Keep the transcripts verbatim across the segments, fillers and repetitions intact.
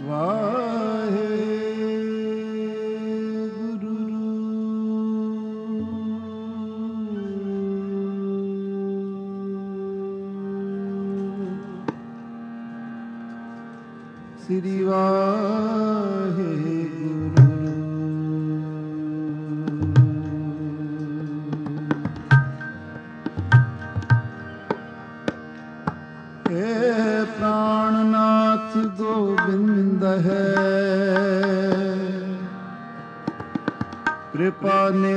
श्री वाहेगुरु। हे प्राणनाथ गोविंद है, कृपा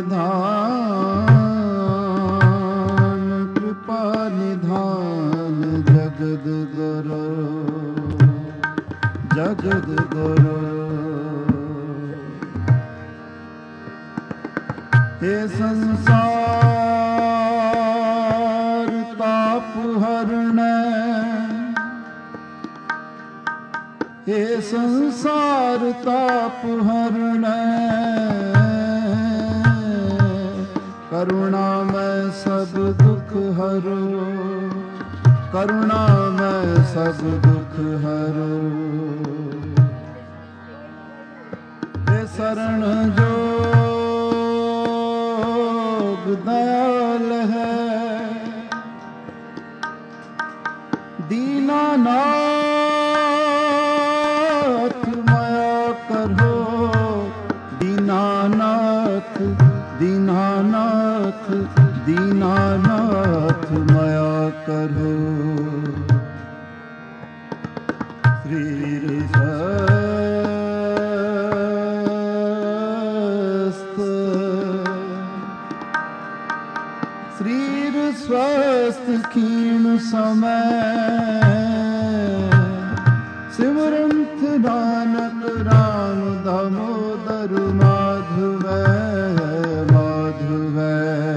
निधान कृपा निधान जगद गुरु जगद गुरु। हे संसार ताप हरण, हे संसार ताप हरण, करुणा में सब दुख हरो, करुणा में सब दुख हरो। हे शरण जोग दयाल है, दीनानाथ माया करो, दीनानाथ दीनानाथ दीनानाथ माया करो। श्री स्वस्थ श्री स्वस्थ क्षीण समय, सिमरंत नानक राम दामोदर माधव माधव।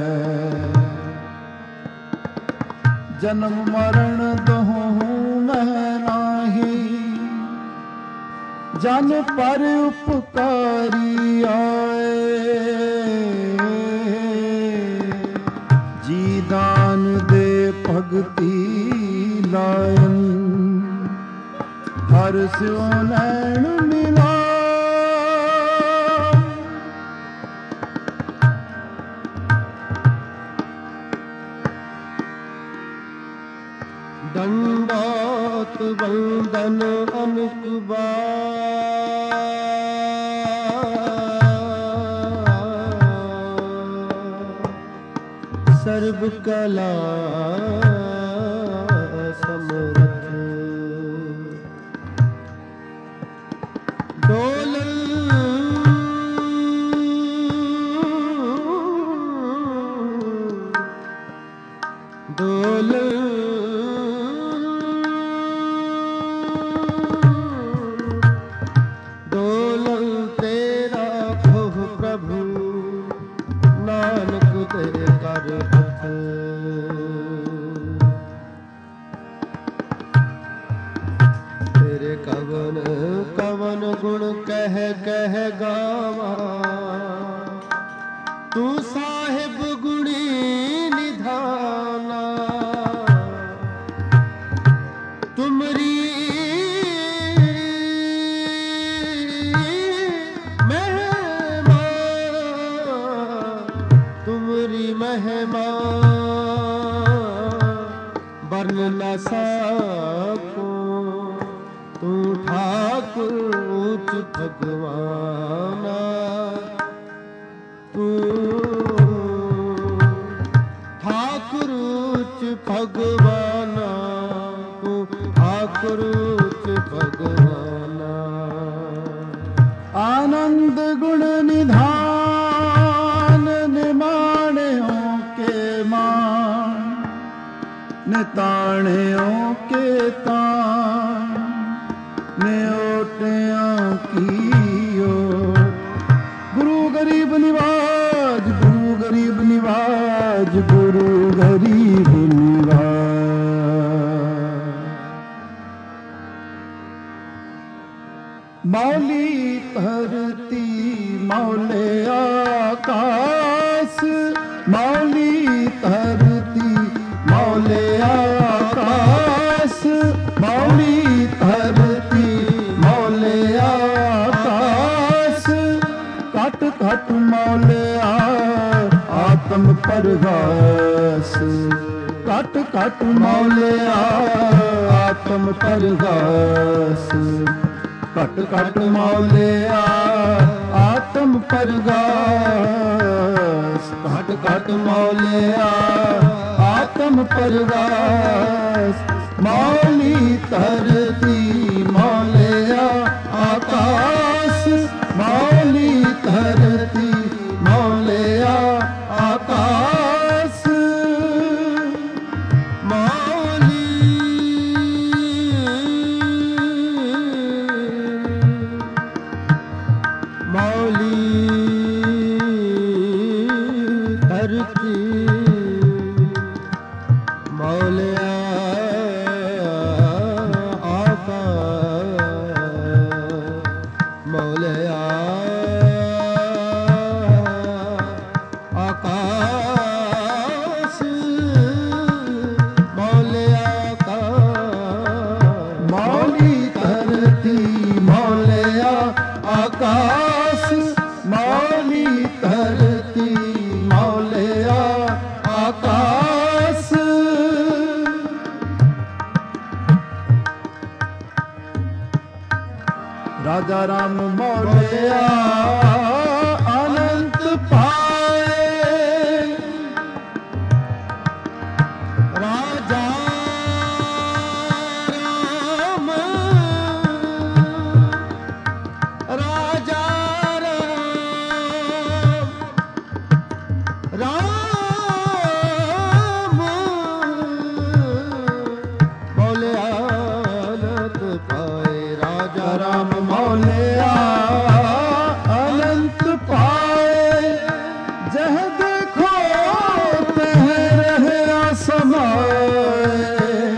जन्म मरण दोहूं मैं नाही, जन पर उपकारी आए। जी दान दे भगति लायन, हर स्यो नैन मिला। दंडोत वंदन अनेक बार, सर्व कला समर्थ। डोलन डोलन तेरे कवन कवन गुण कह कह गावा, तू साहिब गुणी निधाना। तुमरी महिमा तुमरी महिमा वर्ण न सको। तू ठाकुर ऊंच भगवाना, तू ठाकुर ऊंच भगवाना, तू ठाकुर ऊंच भगवाना। आनंद गुण निधान निमाणियों के मान, निताणियों के तान, न्योटियों की ओर। गुरु गरीब निवाज गुरु गरीब निवाज गुरु गरीब निवाज। मौली धरती मौले आकाश, मौली धरती मौले आकाश, मौली धरती मौले ਪਰਗਾਸ ਘਟ ਘਟ ਮੌਲਿਆ ਆਤਮ ਪਰਗਾਸ ਘਟ ਘਟ ਮੌਲਿਆ ਆਤਮ ਪਰਗਾਸ ਘਟ ਘਟ ਮੌਲਿਆ ਆਤਮ ਪਰਗਾਸ ਮੌਲੀ ਧਰਤੀ ਮੌਲਿਆ ਆਕਾਸ ਮੌਲੀ ਧਰਤੀ ਮੌਲਿਆ ਆਕਾਸ ਮੌਲੀ ਮੌਲੀ ਧਰਤੀ ਮੌਲਿਆ ਮੌਲਿਆ ਆਕਾਸ ਮੌਲਿਆ ਕਾ ਮੌਲੀ ਧਰਤੀ ਮੌਲਿਆ ਆਕਾਸ ਮੌਲੀ ਧਰਤੀ ਮੌਲਿਆ ਆਕਾਸ ਰਾਜਾ ਰਾਮ ਮੌਲਿਆ ਅਨੰਤ ਪਾਏ ਰਾਜਾ ਰਾਮ ਰਾਜਾ ਰਾਮ ਰਾਮ ਮੌਲਿਆ ਅਨੰਤ ਪਾਏ ਰਾਜਾ ਰਾਮ ਮੌਲਿਆ ਅਨੰਤ ਪਾਏ ਜਹ ਦੇਖੋ ਤਹ ਰਹਿਆ ਸਮਾਏ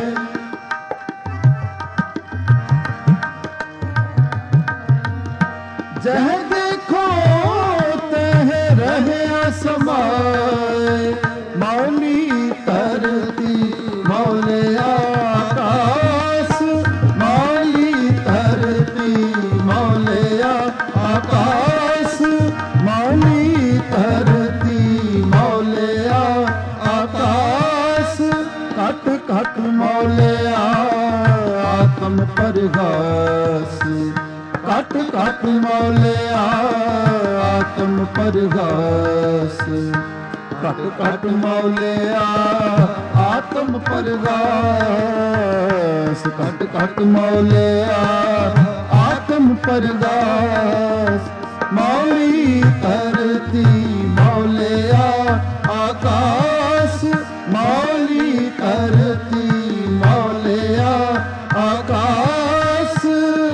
ਜਹ ਦੇਖੋ ਤਹ ਰਹਿਆ ਸਮਾਏ ਮੌਲੀ ਧਰਤੀ ਮੌਲਿਆ ਆਕਾਸ ਮੌਲੀ ਧਰਤੀ ਮੌਲਿਆ ਆਕਾਸ ਮੌਲੀ ਧਰਤੀ ਮੌਲਿਆ ਆਕਾਸ ਘਟ ਘਟ ਮੌਲਿਆ ਆਤਮ ਪਰਗਾਸ ਘਟ ਘਟ ਮੌਲਿਆ ਆਤਮ ਪਰਗਾਸ ਘਟ ਘਟ ਮੌਲਿਆ ਆਤਮ ਪਰਗਾਸ ਘਟ ਘਟ ਮੌਲਿਆ ਆਤਮ ਪਰਗਾਸ ਮੌਲੀ ਧਰਤੀ ਮੌਲਿਆ ਆਕਾਸ ਮੌਲੀ ਧਰਤੀ ਮੌਲਿਆ ਆਕਾਸ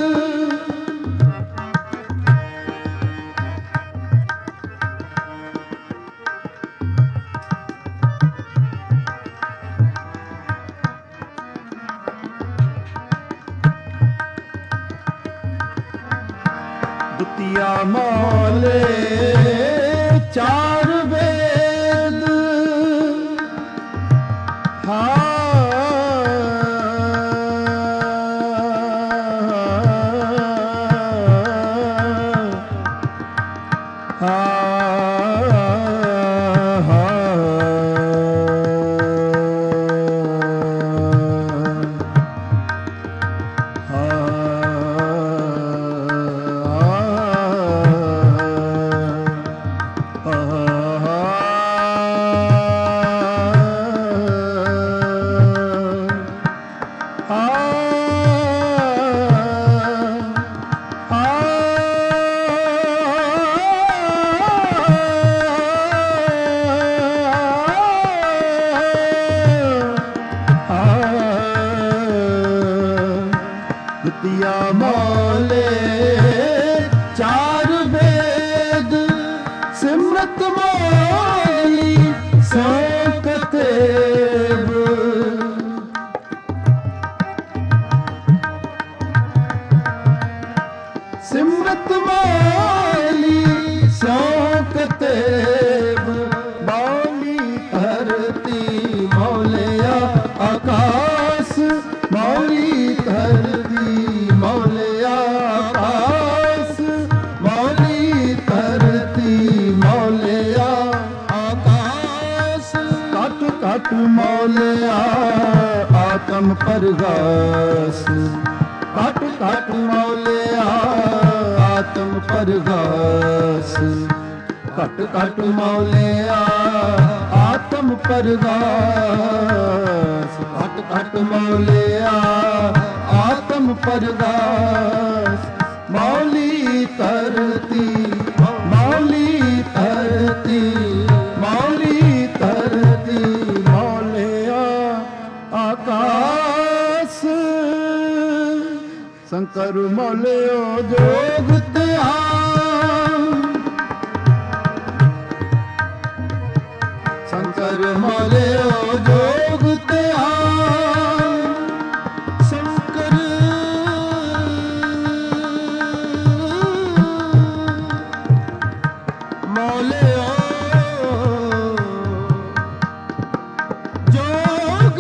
ਦੁਤੀਆ ਮੌਲੇ ਚਾਰ ਵੇਦ ਦੁਤੀਆ ਮੌਲੇ ਚਾਰ ਵੇਦ ਸਿਮਰਤ ਮੌਲੀ ਸੋਕਤੇਬ ਸਿਮਰਤ ਮੌਲੀ ਸੋਕਤੇਬ ਮੌਲੀ ਧਰਤੀ ਮੌਲਿਆ ਆਕਾਸ ਮੌਲੀ ਧਰਤੀ ਮੌਲਿਆ ਆਕਾਸ ਮੌਲੀ ਧਰਤੀ ਮੌਲਿਆ ਆਕਾਸ परगास घट घट मौलिया आत्म परगास घट घट मौलिया आत्म परगास घट घट मौलिया आत्म परगास मौली तरती मौली तरती मौली तरती मौलिया आकाश शंकर मौलियो जोग त्याग शंकर मौलियो जोग त्याग शंकर मौलियो जोग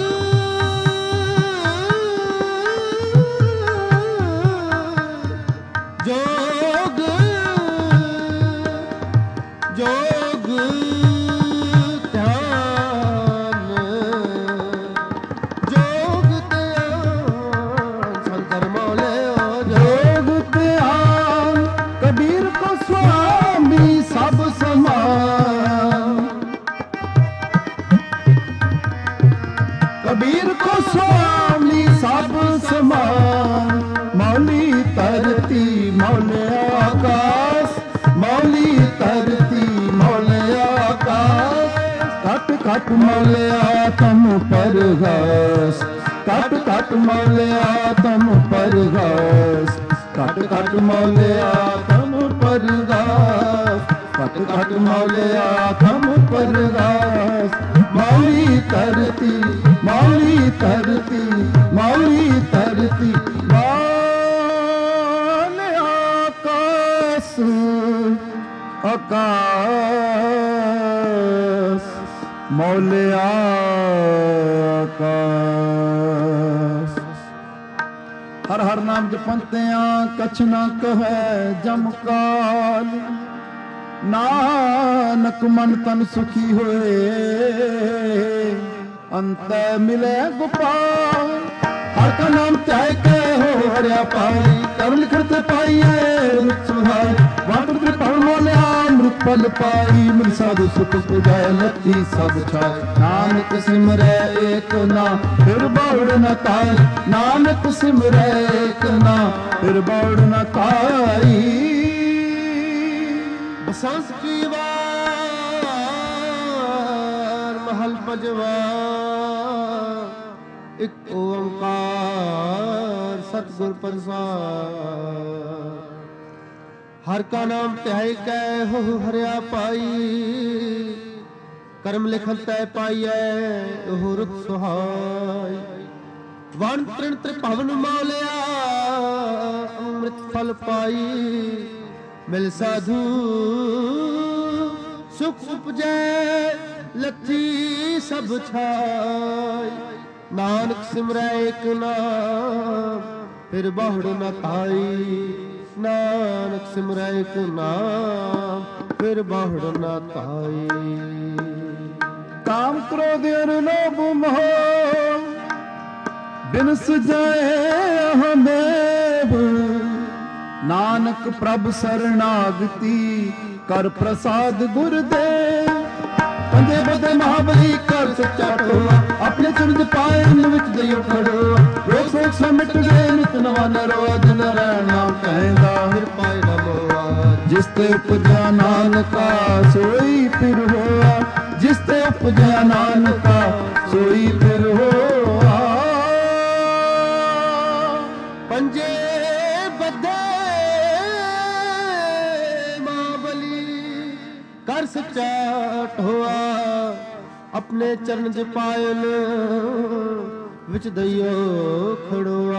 जोग जोग ध्यान जोग ध्यान शंकर मौलियो जोग ध्यान कबीर को स्वामी सब समान कबीर को स्वामी सब समान मौली तरती मौलिया आकाश मौली तरती मौलिया आकाश घट घट मौलिया तम परगास घट घट मौलिया तम परगास घट घट मौलिया तम परगास घट घट मौलिया तम परगास मौली तरती मौली तरती मौली तरती आकाश मौलिया आकाश हर हर नाम जपंतिया कछ न कहे जमकाल नानक मन तन सुखी होए अंत मिले गोपाल हर का नाम त्याग के हो हरिया पाई कर्म लिखत पाइए सुहाय वाटर पढ़ मोलिया अमृत पल पाई मिल साधु सुख पुजाय लती सब छाय नानक सिमरै एक ना फिर बाउड़ न ताई नानक सिमरै एक ना फिर बाउड़ न ताई बसंत की वार महल पजवा एक ओंकार सतगुर प्रसाद हर का नाम त्याय कै हो हरिया पाई कर्म लिखन तय पाइयै हो रुख सुहाय वन तृण त्रिभवन मौलिया अमृत फल पाई मिल साधु सुख उपजै लथी सब छाय नानक सिमरै एक नाम फिर बाहुड़ न पाई नानक सिमरै एक नाम फिर बाहुड़ न पाई काम क्रोध और लोभ मोह बिनस जाए हमें नानक प्रभ शरणागति कर प्रसाद गुरुदेव पंजे बदे महाबली कर सच्चा टोआ अपने चुरज पाए विच दइयो खड़ो रोग सोग सब मिट गए नित नवा नरोआ दिन रहना नाम कहंदा फिर पाए न मोआ जिस ते उपजा नानका सोई फिर होआ जिस ते उपजा नानका सोई फिर होआ पंजे बदे महाबली कर सच्चा टोआ अपने चरण ज पायल विच दइयो खड़ोआ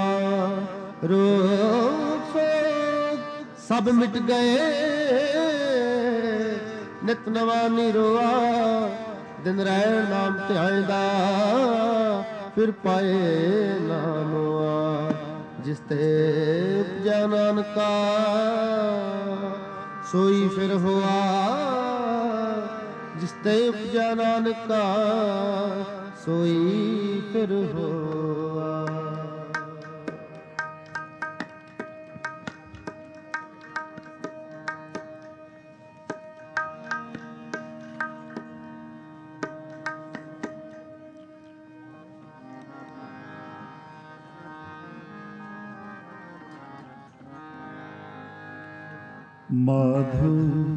रोग सोग सब मिट गए नित नवा निरोआ दिन रहन नाम ध्यायदा फिर पाए नामोआ जिस ते उपजा नानका सोई फिर हुआ जिस ते उपजा नानका सोई फिर हुआ। माधो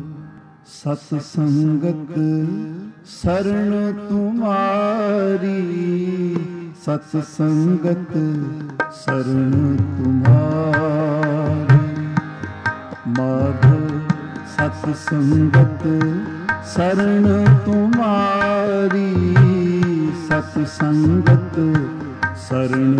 सत्संगत शरण तुम्हारी, सत्संगत शरण तुम्हारी। माधो सत्संगत शरण तुम्हारी, सत्संगत शरण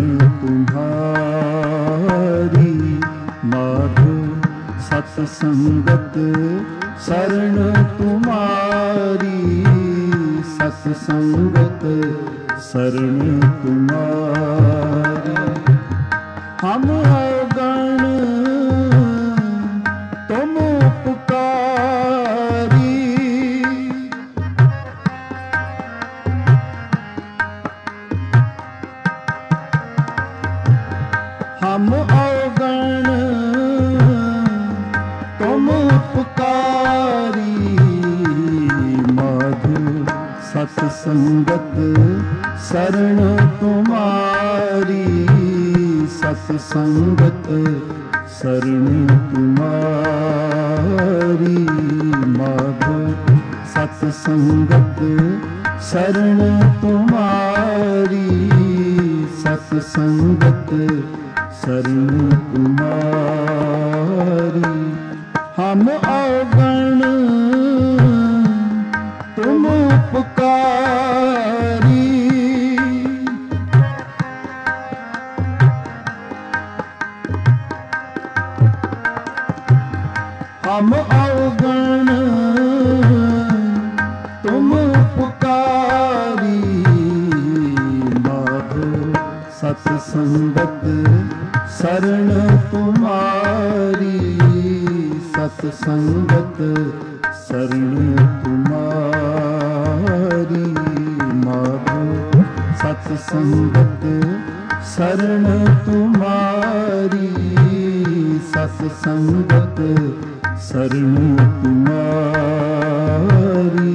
तुम्हारी। माधो सत्संगत शरण तुम्हारी, सत्संगत शरण तुम्हारी। हम अवगण तुम उपकारी, हम अवगण तुम उपकारी। माधो सत्संगत शरण तुम्हारी, सत्संगत शरण तुम्हारी। माधो सत्संगत शरण तुम्हारी, सत्संगत शरण तुम्हारी। हम अवगण तुम उपकारी, हम अवगण तुम उपकारी। माधो सत्संगत शरण तुम्हारी, सत्संगत शरण तुम्हारी। माधो सत्संगत शरण तुम्हारी, सत्संगत शरण तुम्हारी।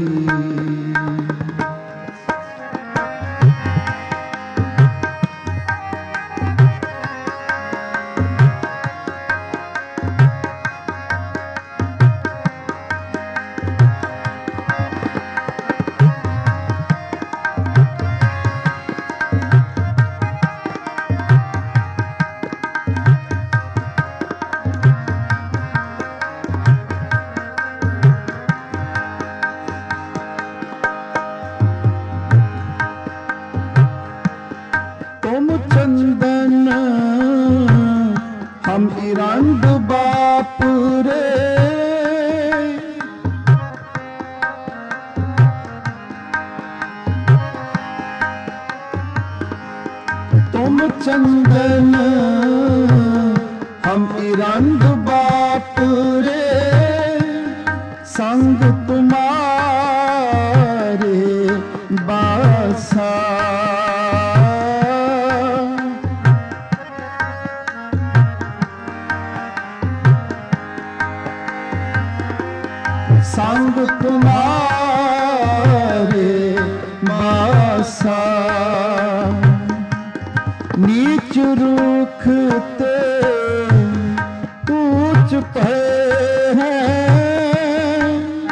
तुम चंदन हम इरंद बाप रे, तुम चंदन हम इरंद बाप रे। संग तुम्हारे बासा, संग तुम्हारे बासा। नीच रूखते ऊंच पे हैं,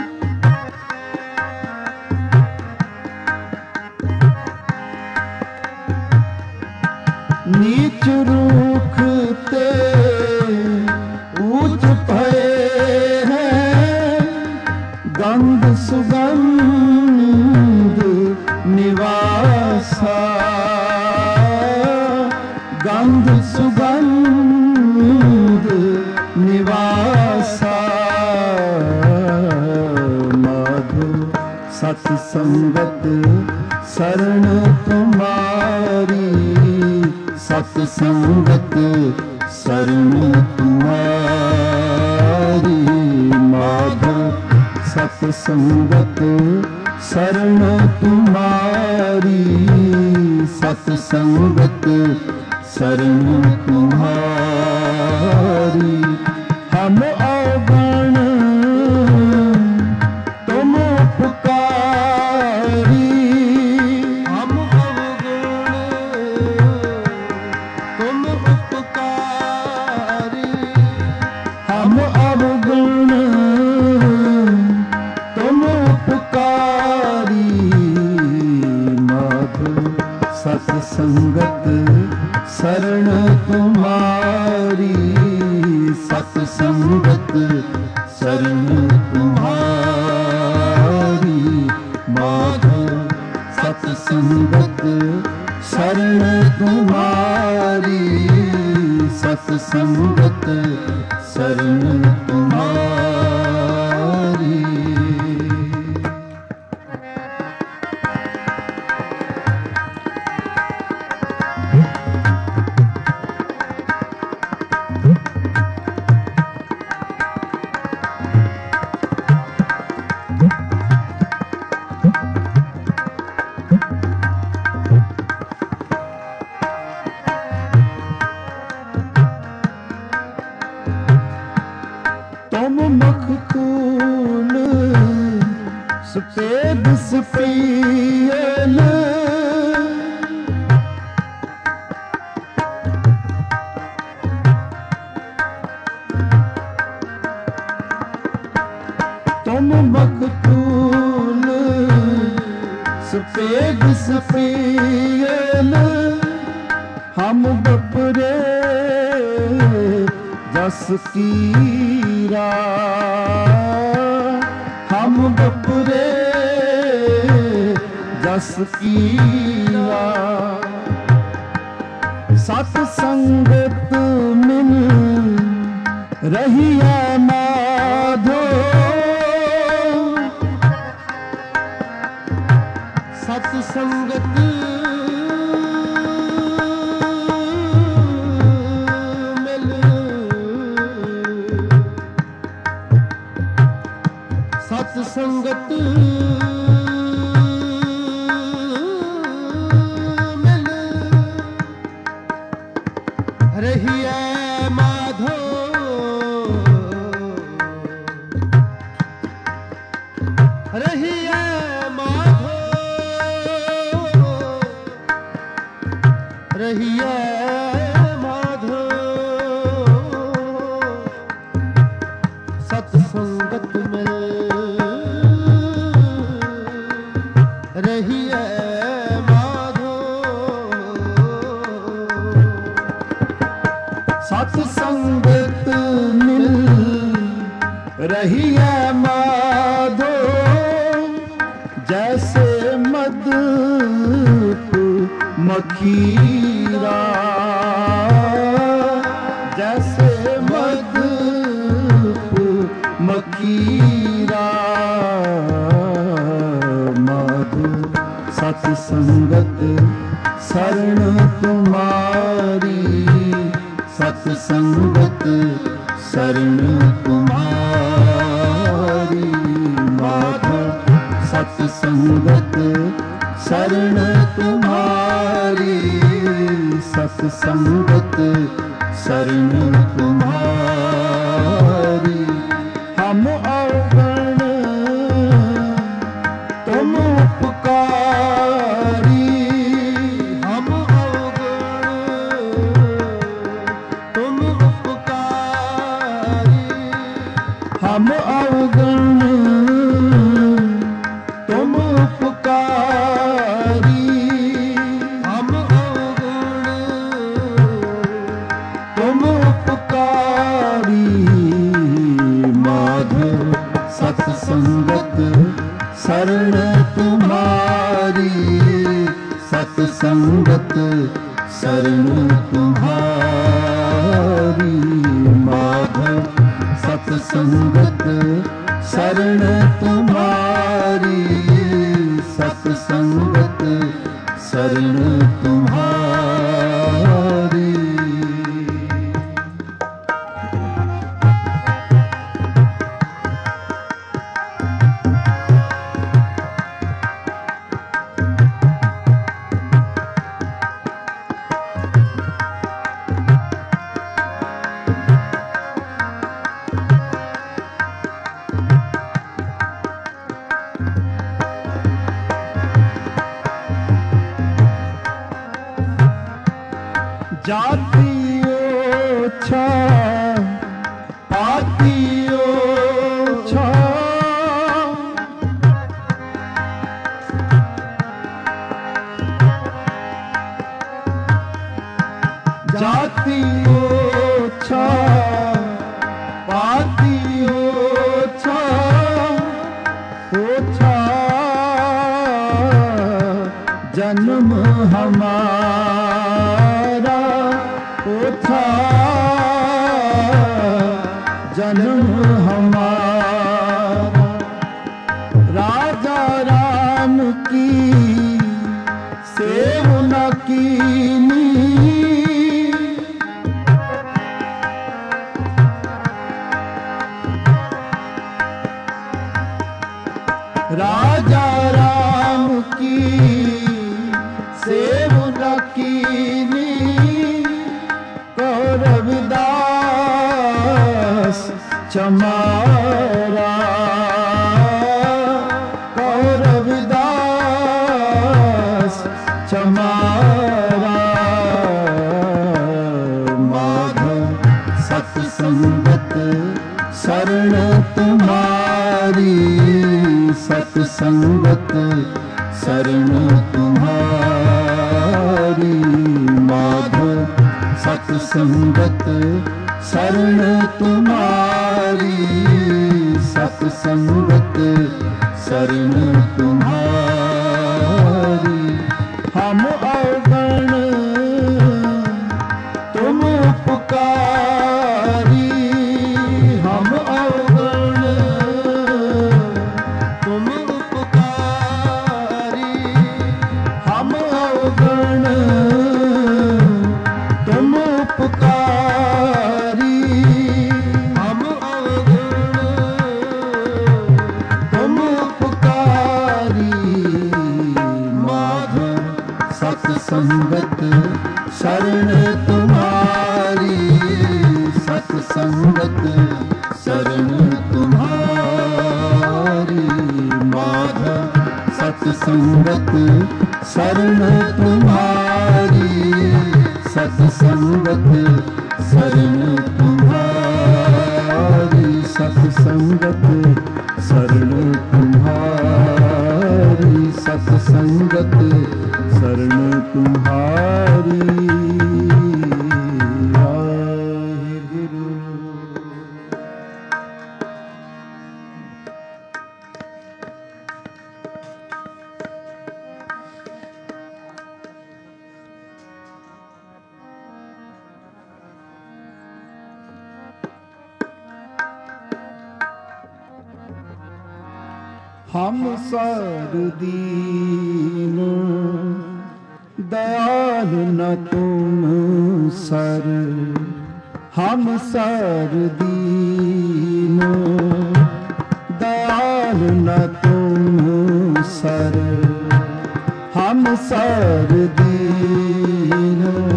नीच रूखते ऊंच पे गंध सुगंध निवासा, गंध सुगंध निवासा। माधो सत्संगत शरण तुम्हारी, सत्संगत शरण तुम्हारी। माधो सत्संगत शरण तुम्हारी, सत्संगत शरण तुम्हारी। हम अवगण तुम उपकारी, हम अवगण तुम उपकारी। हम अवगुण शरण तुम्हारी, सत्संगत शरण तुम्हारी। माधो सत्संगत शरण तुम्हारी, सत्संगत शरण तुम्हारी। तुम मखतूल सफेद सफियल, तुम मखतूल सफेद सफियल, हम बपरे जस कीरा। हम बपरे जस कीरा। सत संगत मिल रही है माधो, सत संगत संगत मिल रही है माधो, रही है माधो, रही है माधो। सत्संगत मिल रही है माधो, सत्संगत मिल रही है माधो। जैसे मद मखीरा, जैसे मद मखीरा। सत्संगत शरण तुम्हारी, सत्संगत शरण तुम्हारी। माधो सत्संगत शरण तुम्हारी, सत्संगत शरण तुम्हारी। हम अवगण तुम उपकारी, हम अवगुण तुम उपकारी। हम अवगुण तुम उपकारी, हम अवगुण तुम उपकारी। माधो सत्संगत शरण तुम्हारी, सत्संगत शरण तुम्हारी। माधो सत्संगत शरण तुम्हारी, सत्संगत शरण तुम्हारी। जाति ओछा पाति ओछा, जन्म हमारा पोथा, जन्म हमारा राजा राम की सेवना कीनी, राजा राम की सेवना कीनी, कौरवदास चमारा, कौरवदास चमारा। माधव सत्संगत शरण तुम्हारी, सत्संगत शरण तुम्हारी। माधव सत्संगत शरण तुम्हारी, सत्संगत शरण तुम्हारी। हम अवगण तुम उपकारी, हम अवगण तुम उपकारी, हम अवगण तुम उपकारी, हम अवगण तुम उपकारी। माधव सत्संगत शरण तुम्हारी, सत्संगत शरण तुम्हारी। माधव सत्संगत शरण तुम्हारी, सत्संगत शरण तुम्हारी, सत्संगत शरण तुम्हारी, सत्संगत शरण तुम्हारी। वाहिगुरु। हम सर दीन दयाल न तुम सर, हम सर दीन दयाल न तुम सर, हम सर दीन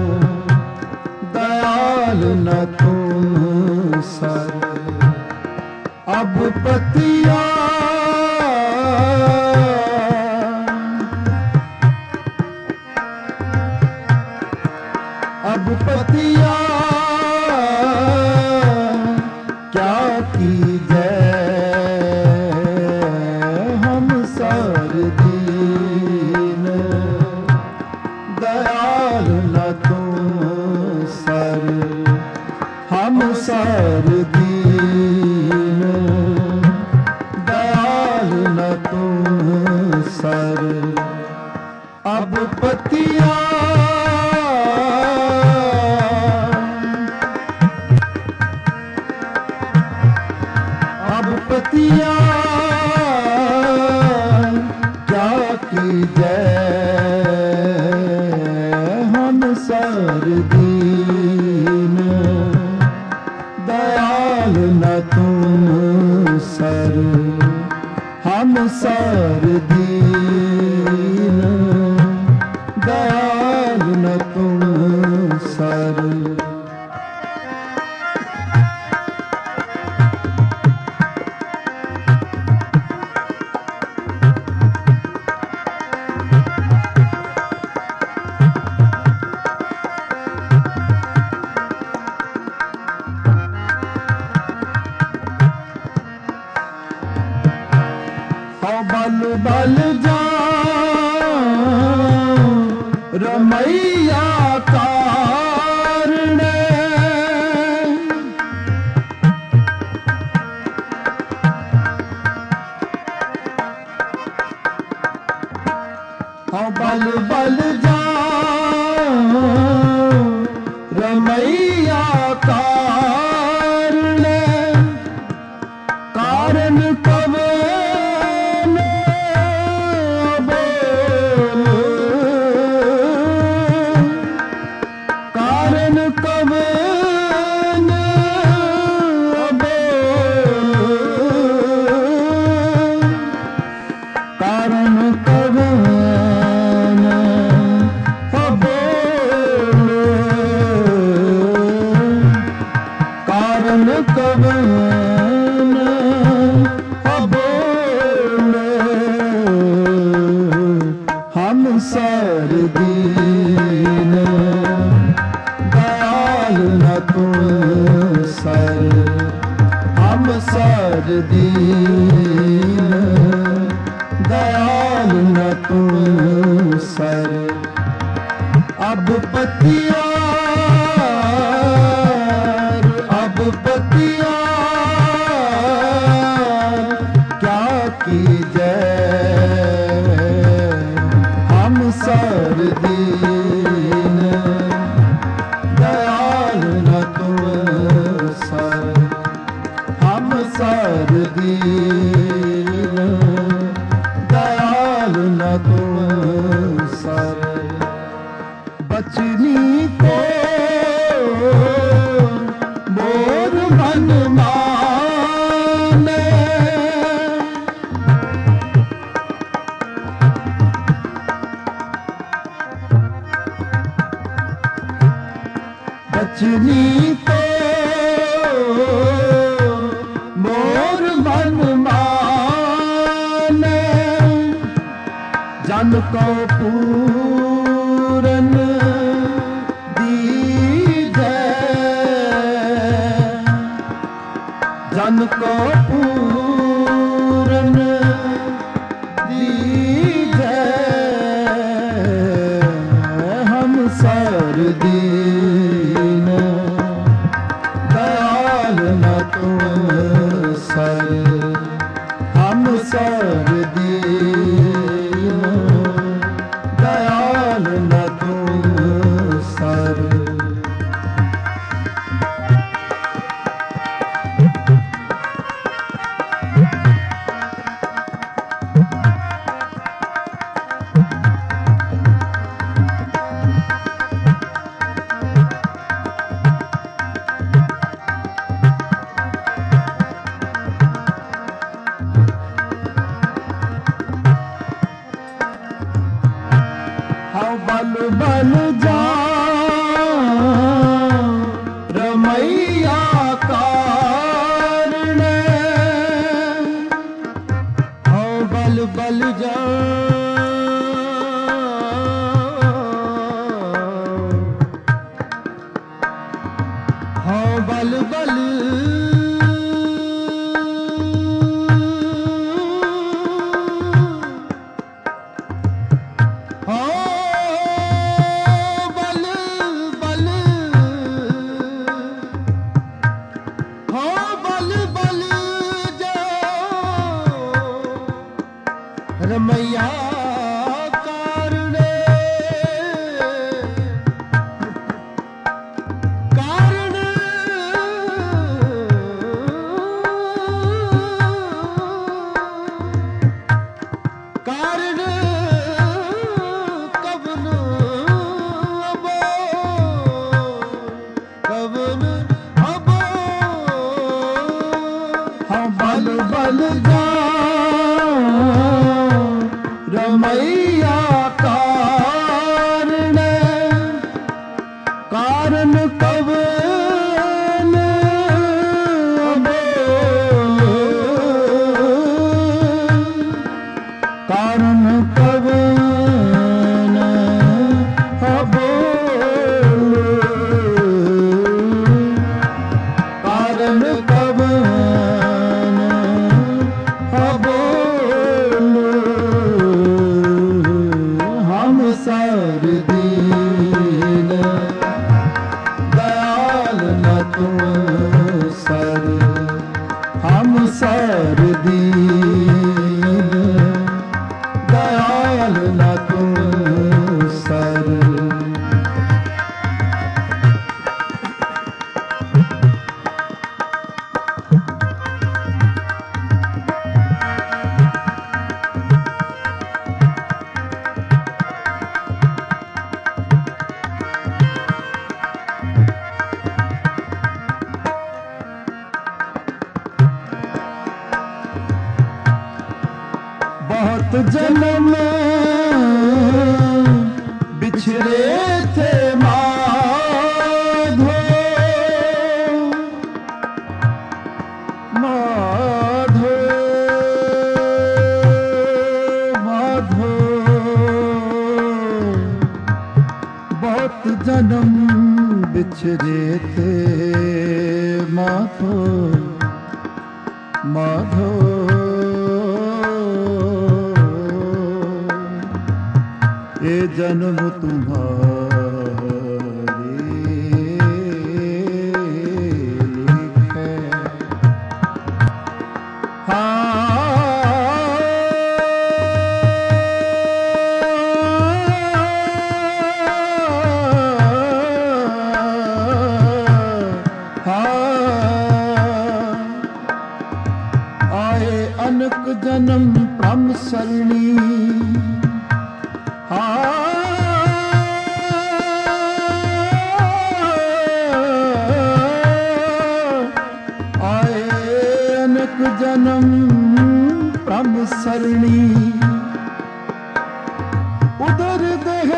दयाल न तुम सर। अब पतिया अब पतिया क्या कीजे, हम सर दीन दयाल न तुम सर, हम सर दीन दयाल न तुम सर। अब पतिया अब पतिया क्या कीजे, हम सर दीन दयाल न तुम सर, हम सर दीन दयाल न तुम सर। बल बल जाऊं रमैया कारणे, बल बल बल जाऊं रमैया कारण कारण कवन बोल कारण कवन बोल कारण कवन बोल कारण कवन बोल हम सर दीन दयाल न तुम सर हम सर दीन दयाल न तुम सर अब पतियार अब पतियार क्या कीजै हम सर दीन दयाल न तुम सर हम सर दीन दयाल न तुम सर बचनी को मोर मन माने बचनी को मोर मन माने जन को पूरन दीजै जन को पूरन दीजै हम सर दीन दयाल न तुम सर हम सर दीन दयाल न तुम सर बल बल जाऊं रमैया कारण हो बल बल जाऊं हो बल बल हो रमैया कारण कारण कारण कवन अबो कवन अबो हम बल बल जाऊं रमैया कारण कारण कवन बोल कारण कवन बोल कारण कवन बोल हम सर दीन दयाल न तुम सर हम सर दीन दयाल न तुम बहुत जन्म बिछड़े थे माधो माधो माधो बहुत जन्म बिछड़े थे माधो माधो ये जन्म तुम्हारे लिखे आए अनक जन्म प्रम सरणी आए अनक जन्म प्रम सरणी उदर देह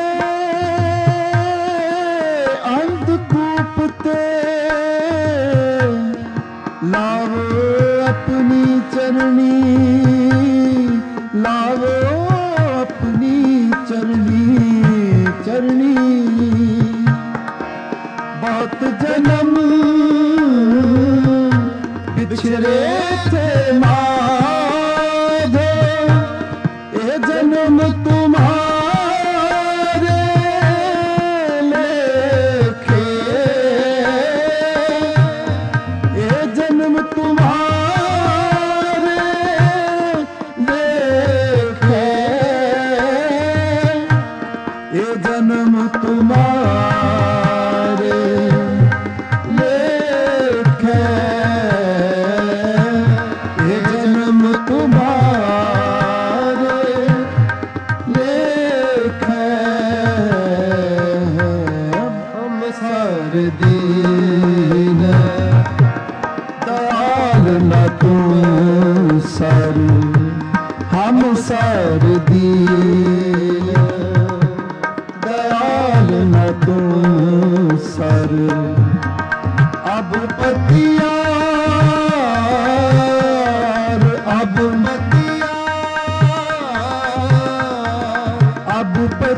अंधकूपते लावो अपनी चरणी लावो अपनी चरणी चरणी बहुत जन्म बिछड़े थे माधो ये जन्म तुम्हारे लेखे ये जन्म तुम्हारे लेखे ये जन्म तुम्हारे लेखे ये जन्म तुम्हारे लेखे हम सर दीन दयाल न तुम सर हम सर दीन दयाल न तुम सर अब पतियार अब पतियार अब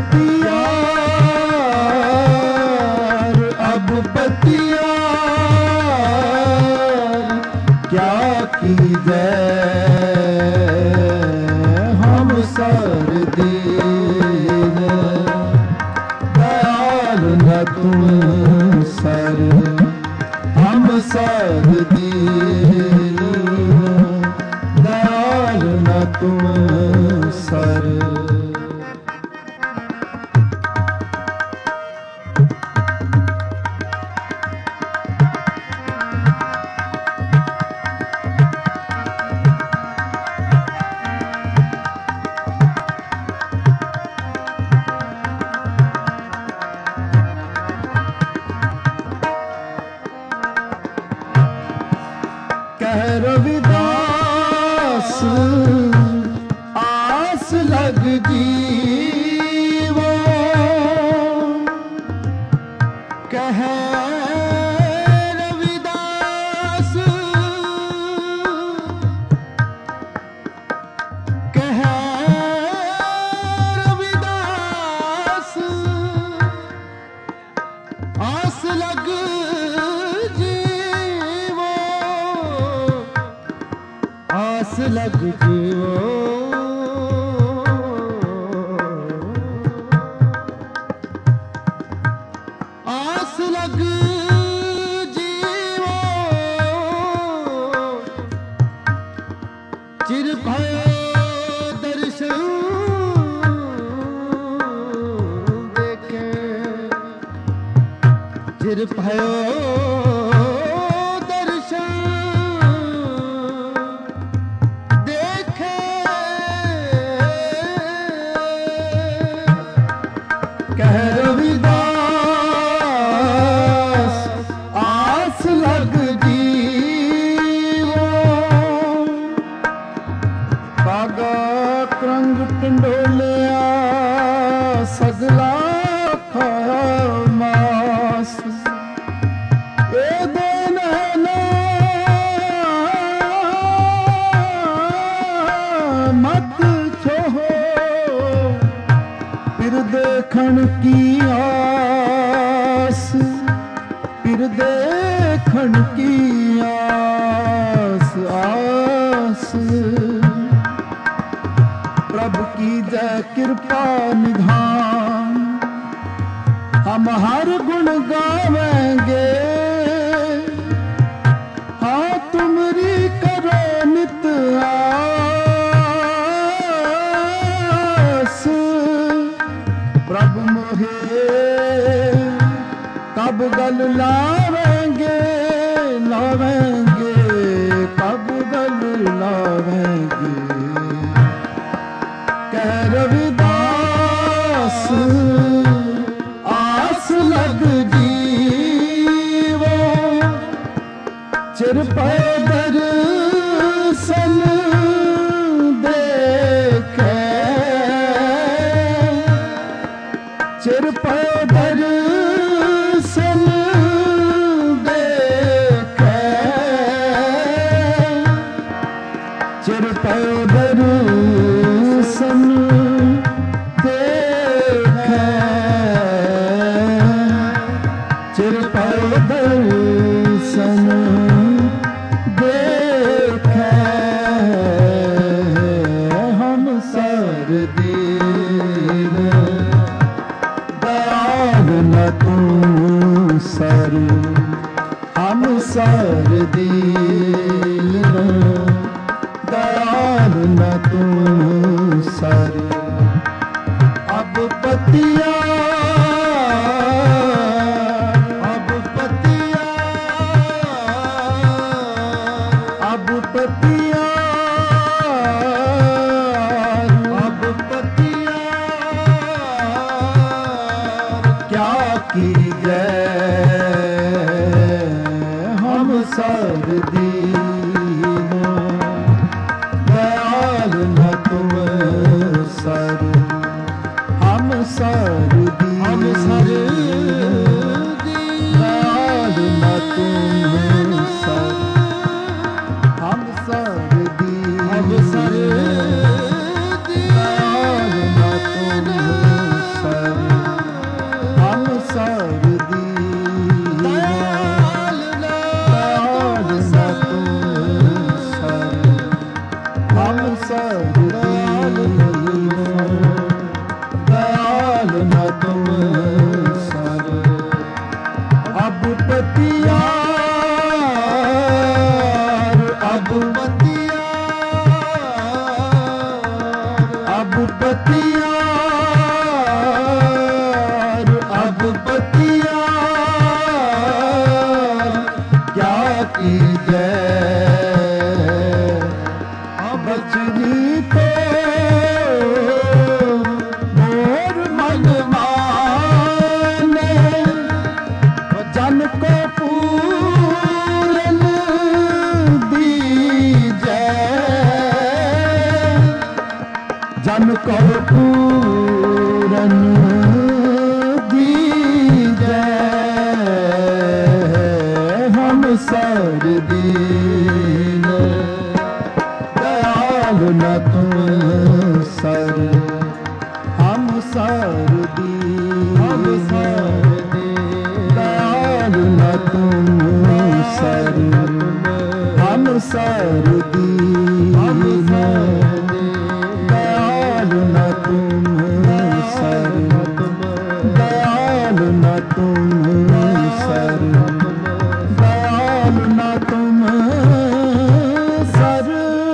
पतियार अब पतियार क्या की जय हम सर दीन दयाल न तुम सर हम सर दीन दयाल न तुम सर कह रविदास आस लग जीवो कह रविदास कह रविदास आस लग आस लग जीवो आस लग जीवो चिर भयो दर्शन देखे चिर भयो कह रविदास आस लग जीवो की आस, फिर देखन की आस आस। प्रभु की जय कृपा निधान, हम हर गुण गावेंगे। हाँ तुमरी करो नित आस। प्रभु मोहे कब गल लावेंगे, लावेंगे कब गल लावेंगे। कह रविदास आस लग जीवो, चिर पर दर्शन देखे। चिर पर दर्शन देखे, चिर पर दर्शन देखे। चिर पर दर्शन देखे, हम सर दीन दयाल न तू सर। हम सर दीन दयाल न तू सर। अब पतिया अब पतिया अब पतिया अब पतिया क्या की जय। हम सर दीन दयाल न तुम सर। हम सर दीन दयाल न तुम सर। हम सर दीन दयाल न तुम सर। हम सर दीन दयाल न तुम सर। हम सर दयाल दयाल न तुम सर। अब पतिया अब पतिया अब पतिया अब पतिया क्या की जय। बचनी तो मोर मन माने, जन को पूरन दीजै। जन को पूरन दीजै। हम सर दीन दयाल न तुम सर। हम सर दीन दयाल न तुम सर। हम सर दीन दयाल न तुम सर। दयाल न तुम सर। दयाल न तुम सर।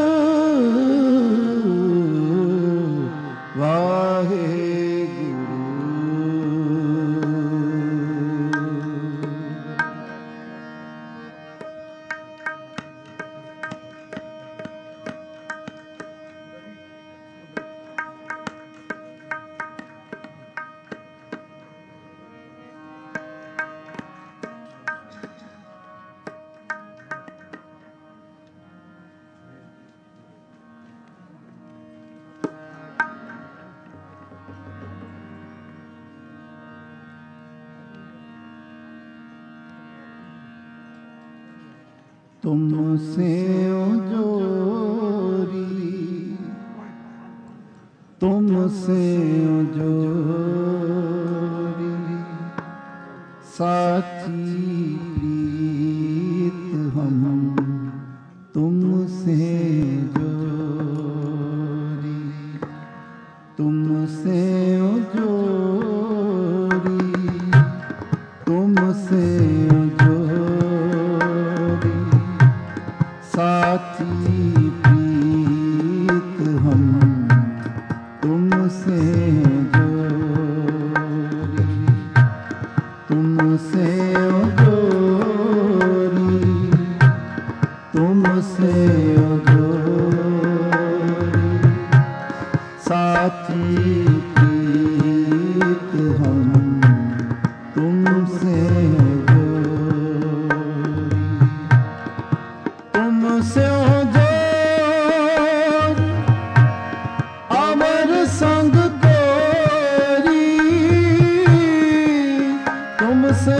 तुमसे जोरी तुमसे जोरी साची प्रीत हम तुमसे जोरी, तुमसे जोरी, तुमसे जोरी, साची प्रीत हम तुमसे जोरी, तुमसे जोरी, तुमसे जोरी, साची प्रीत हम तुमसे जोरी, तुमसे जोरी, अमर संग कोरी, तुमसे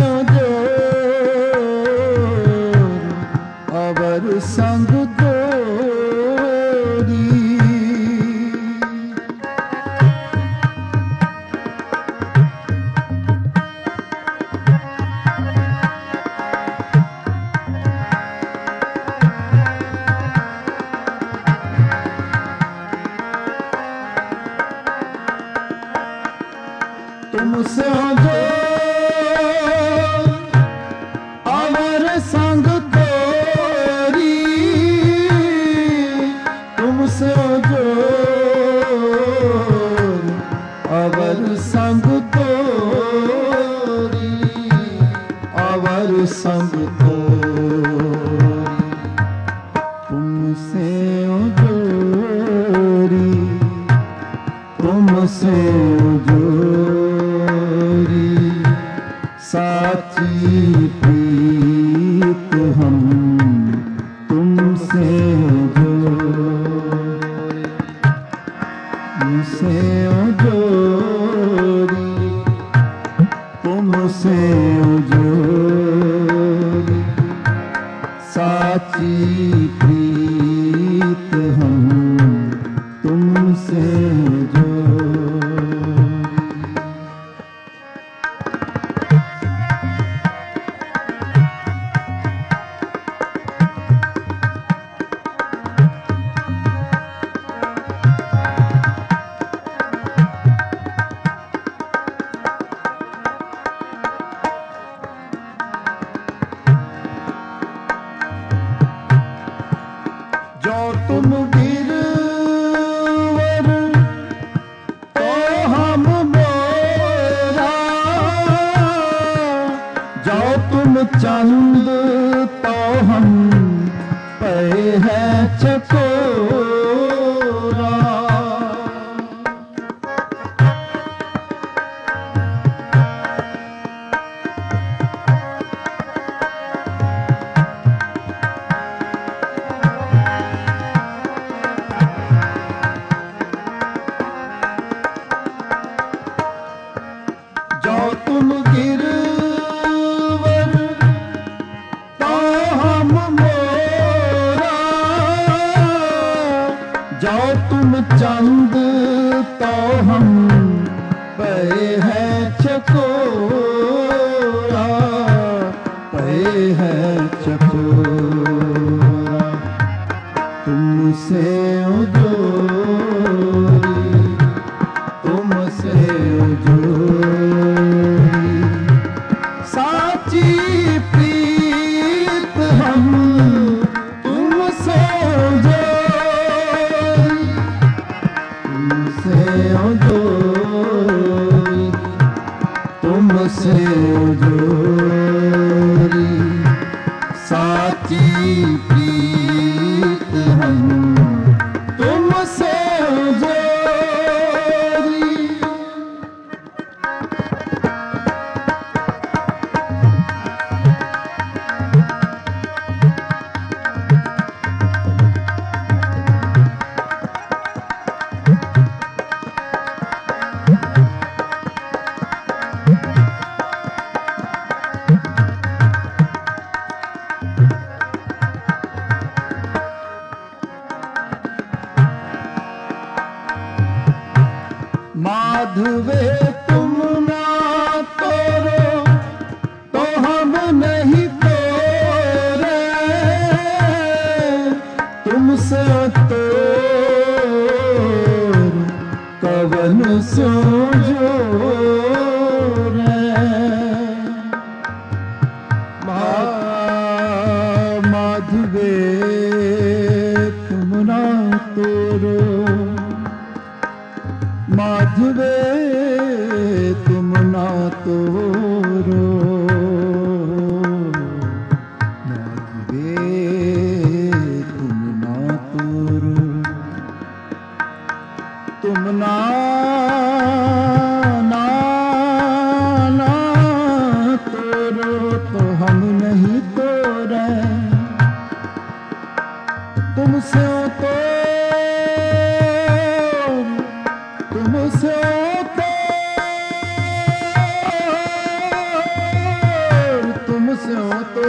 जोरी, अवर संग कोरी। तुमसे जो अमर संग कोरी, तुमसे जो अवर संग कोरी, अवर संग कोरी, तुमसे जोरी, तुमसे जोरी, साची प्रीत हम तुमसे जोरी, तुमसे जोरी, तुमसे जोरी, साची प्रीत हम तुमसे जोरी। जो तुम गिरवर तो हम मोरा, जो तुम चंद तो हम पे है चकोरा। जो तुम गिरवर तो हम मोरा, जो तुम चंद तो हम पे है चकोरा, पे है चकोरा, तुमसे जोरी, तुमसे जोरी, साची प्रीत हम तुमसे जोरी, तुमसे जोरी, तुमसे जोरी, साची प्रीत हम तुमसे जोरी। माधवे तुम ना तोरो तुमसे तोर कवन सो जोर माधवे तुम ना तोरो माधवे तुम ना तोरो तुम ना ना ना तोरो तो हम नहीं तोरे तुमसे तो तुमसे तो तुमसे तो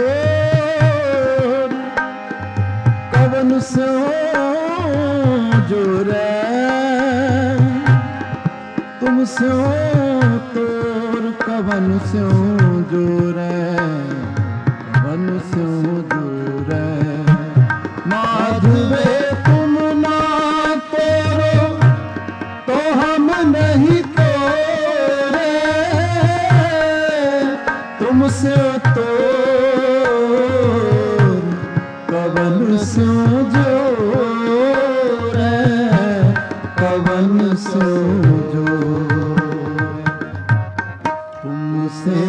कवन से जो रे तुमसे तोर कवन से जोरे कवन से जोरे माधवे तुम ना तोरो तो हम नहीं तोरे तुमसे तोर कवन से जोरे कवन से तुमसे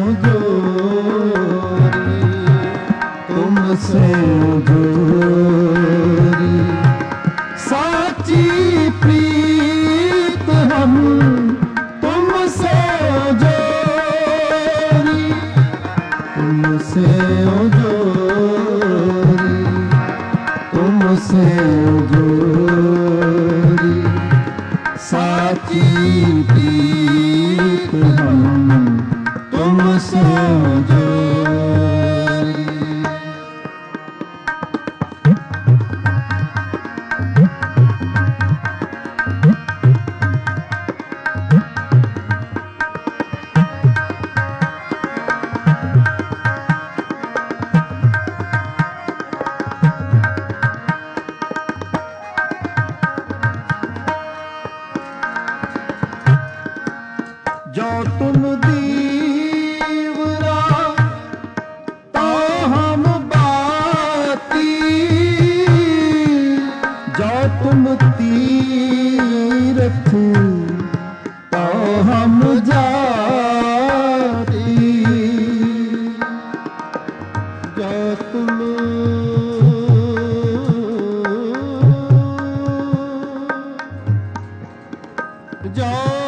जोरी साची प्रीत हम तुमसे जोरी तुमसे जोरी तुमसे जोरी साची प्रीत हम तुमसे जोरी जो तुम दीवरा तो हम बाती जो तुम तीरथ तो हम जाती जो तुम जो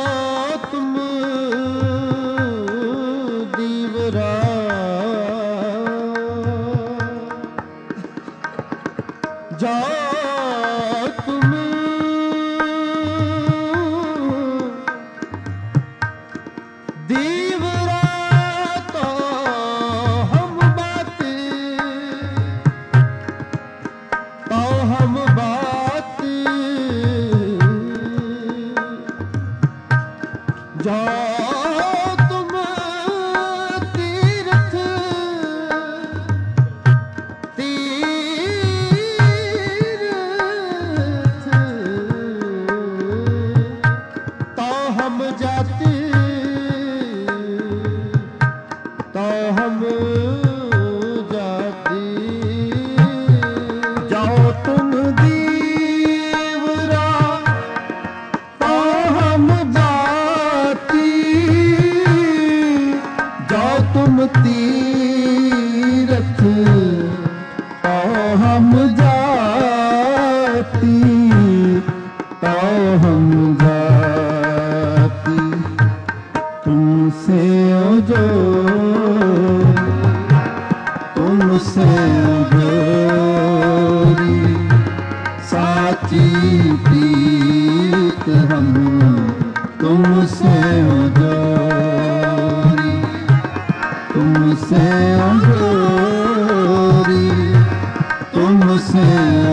जा तुम दीवरा तो हम बात तो हम बात जा तुम तीर्थ हम जाते तो हम जाते जाओ तुम दीवरा तो हम जाती जाओ तुम तीरथ तो हम जाती तो हम जाती तुमसे जो तुमसे जोरी साची प्रीत हम तुमसे जोरी तुमसे जोरी तुमसे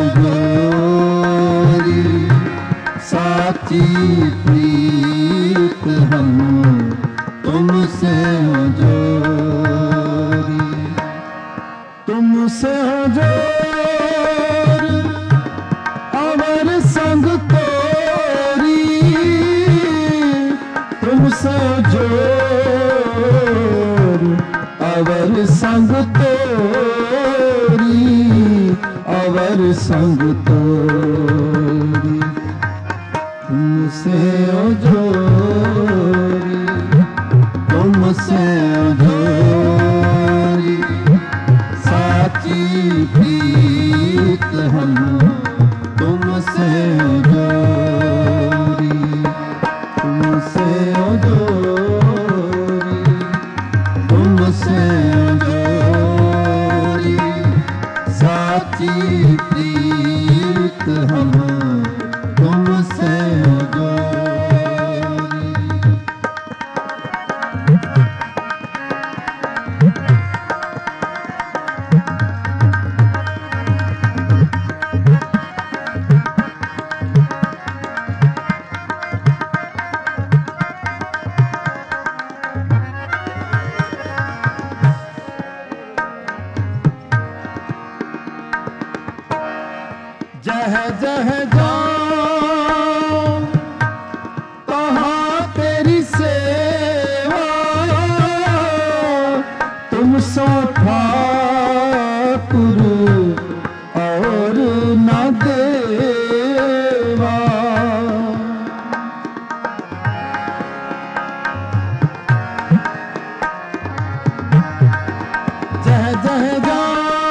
जोरी साची प्रीत हम तुमसे जोरी तुमसे जोर संग तोरी, अवर संग तोरी, तुमसे ओ जोरी, तुमसे ओ जोरी, साची प्रीत हम तुमसे ओ जोरी, तुमसे ओ जोरी, तुमसे ओ जोरी, साची प्रीत हम तुमसे ओ जोरी। जह जह जाऊं तहाँ तेरी सेवा, तुम सो ठाकुर और न देवा। जह जह जाऊं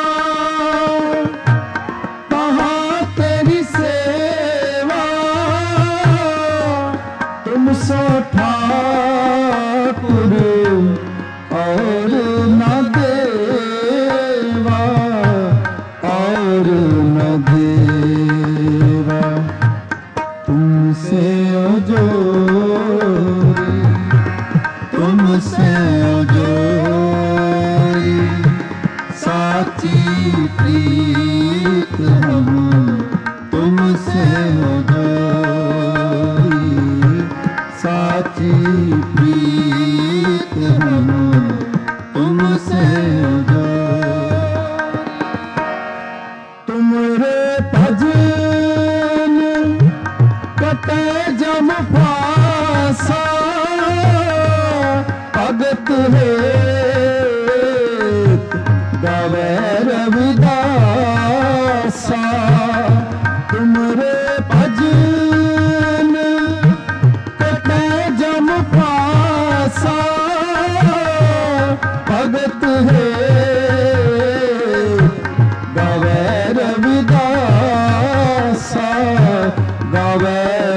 सो ठाकुर और न देवा, और न देवा, तुमसे ओ जोरी, तुमसे ओ जोरी, साची प्रीत हम तुमसे ओ जोरी, साची प्रीत हम तुमसे जोरी। तुमरे भजन कटे जम फासा, भगत है गावे रविदासा। तुमरे भजन भगत है गावे रविदासा, गावे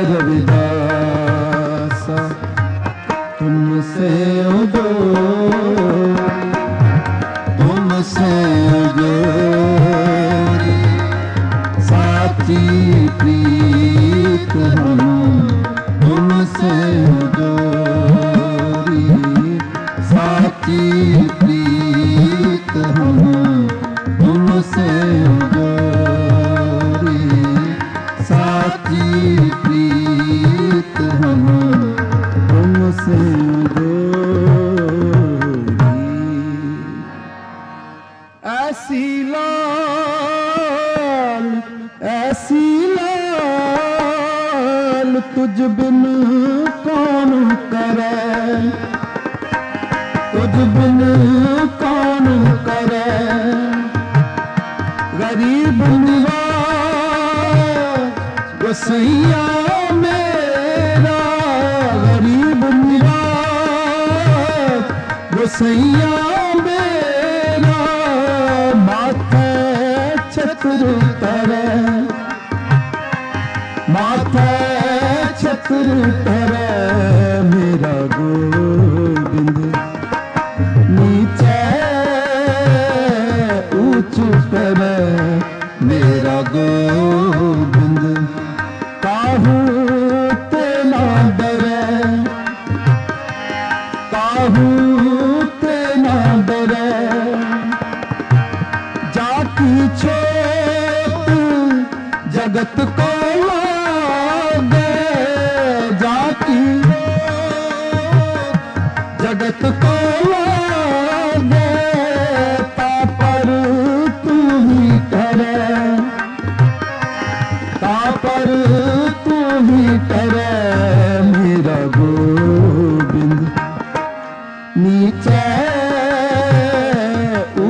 रविदासा, तुमसे ओ जोरी, तुमसे ओ जोरी, साची प्रीत हम तुमसे ओ जोरी, साची प्रीत हम तुमसे जोरी, साची प्रीत हम तुमसे जोरी। ऐसी लाल ऐसी लाल तुझ बिन कौन करे, तुझ बिन कौन करे, गरीब निवाज गोसैया मेरा, गरीब निवाज गोसैया मेरा, माथे छत्र तरे, माथे छत्र तरे, मेरा गोविंद नीचे ऊंच करे, मेरा गोविंद काहू ते ना डरे, काहू ते ना डरे, जाकी छोट जगत को लागे, जाकी जगत को लागे, तापर तू ही करे, तापर तू ही करे, मेरा गोविंद नीचे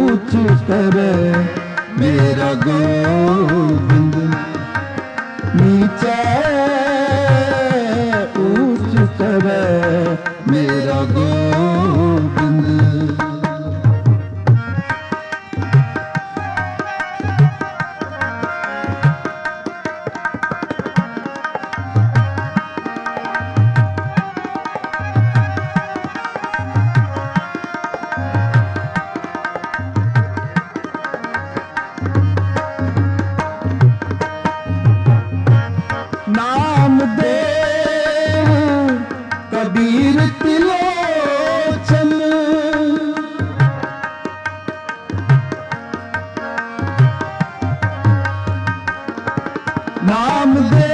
नाम दे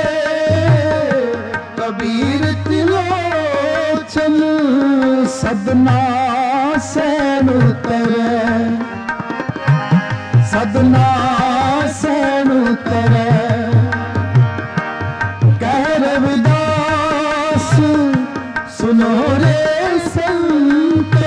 कबीर तिलोचन सदना सैन उतरे सदना सैन उतरे कह रविदास सुनो रे संतो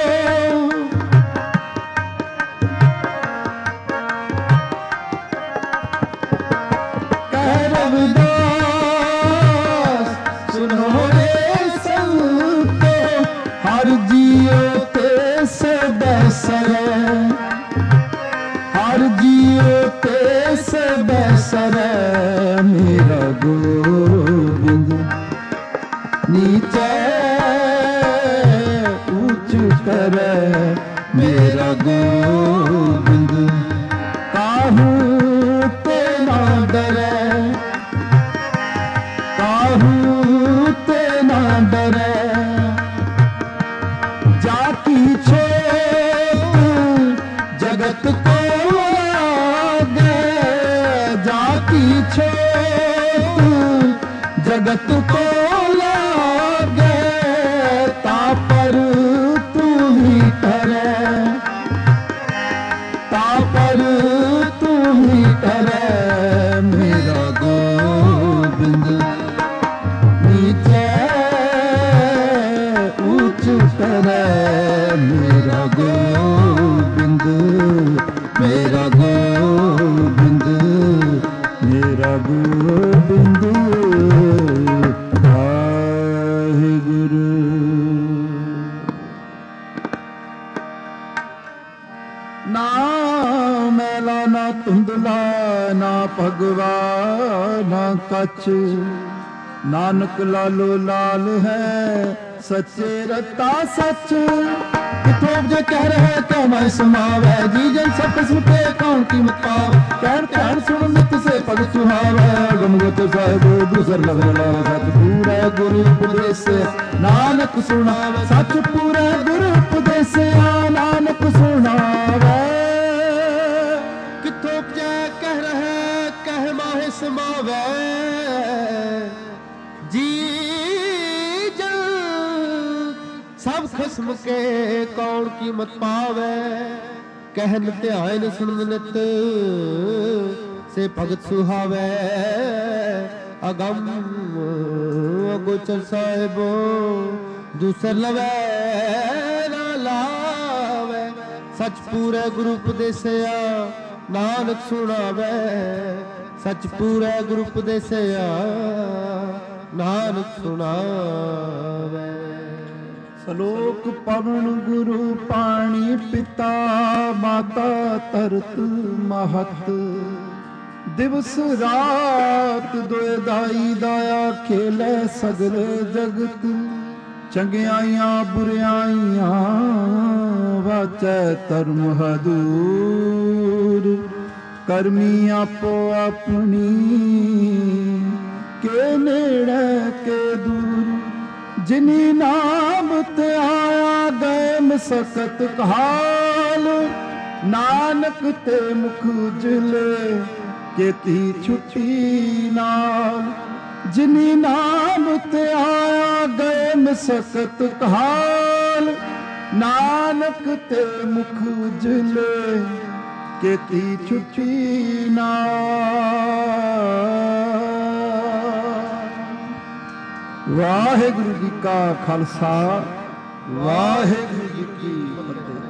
हर जियो ते से बैसर मेरा गोविंद नीचे ऊंच कर मेरा गोविंद काहू ते ना डरे काहू ते ना डरे जाकी जगत को लागे जाकी छोट जगत को लागे ता पर तू ही ठहरे ता पर तू ही ठहरे मेरा गोविंद नीचे ऊंच करे मेरा गोविंद मेरा गोविंद मेरा गोविंद वाहिगुरु। ना मैला ना धुंधला ना भगवा ना कच नानक लालो लाल है सच्चे रता सच किथों जे कह रहे क्यों मैं समावे जी जन सब किस्म के कौन कीमत पाव कहन ध्यान सुन नित से पग सुहावे गमगत साहिब दूसर लगन लावे सच पूरा गुरु उपदेश नानक सुनावे सच पूरा गुरु उपदेश नानक सुनावे किथों जे कह रहे कह माहे समावे जी सब खस्म के कौन कीमत पावे कहन ध्यान सुन नित से भगत सुहावे अगम अगोचर साहिबो दूसर लवे ना लावे सच पूरे गुरु उपदेसिया नानक सुनावे सच पूरे गुरु उपदेसिया नानक सुनावे। सलोक पवन गुरु पानी पिता माता तरत महत दिवस रात दोए दाई दाया खेले सगले जगत चंगियाइयां बुरियाइयां वाचै धर्म हदूर करमी आपो अपनी के नेड़े के दूर जिनी नाम ते आया गए मसकत काल नानक ते मुख उजले केती छुट्टी नाल जिनी नाम ते आया गए मसकत काल नानक ते मुख उजले केती छुट्टी नाल। वाहिगुरु जी का खालसा वाहिगुरु जी की फतेह।